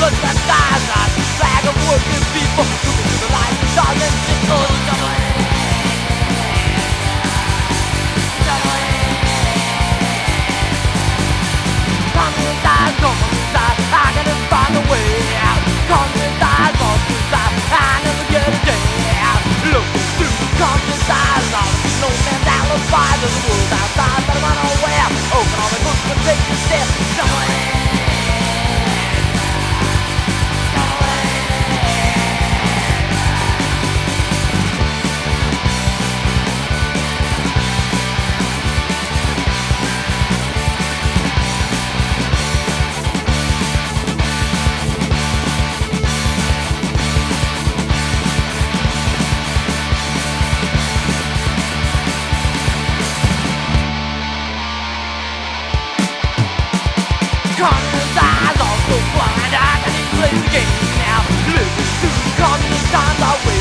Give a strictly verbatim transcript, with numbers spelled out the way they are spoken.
Look at that eyes, flag of working people, looking to the light, darling, signals, double A. Double A. Communist eyes, communist eyes, I gotta find a way out. Communist eyes, communist eyes, I never get a day out. Look through the communist eyes, all of no man's alibi. There's a world outside, but I'm unaware. Open all the books and take a step. Double A. Communist eyes are so blind, I can't even play the game now. Living through the communist times, I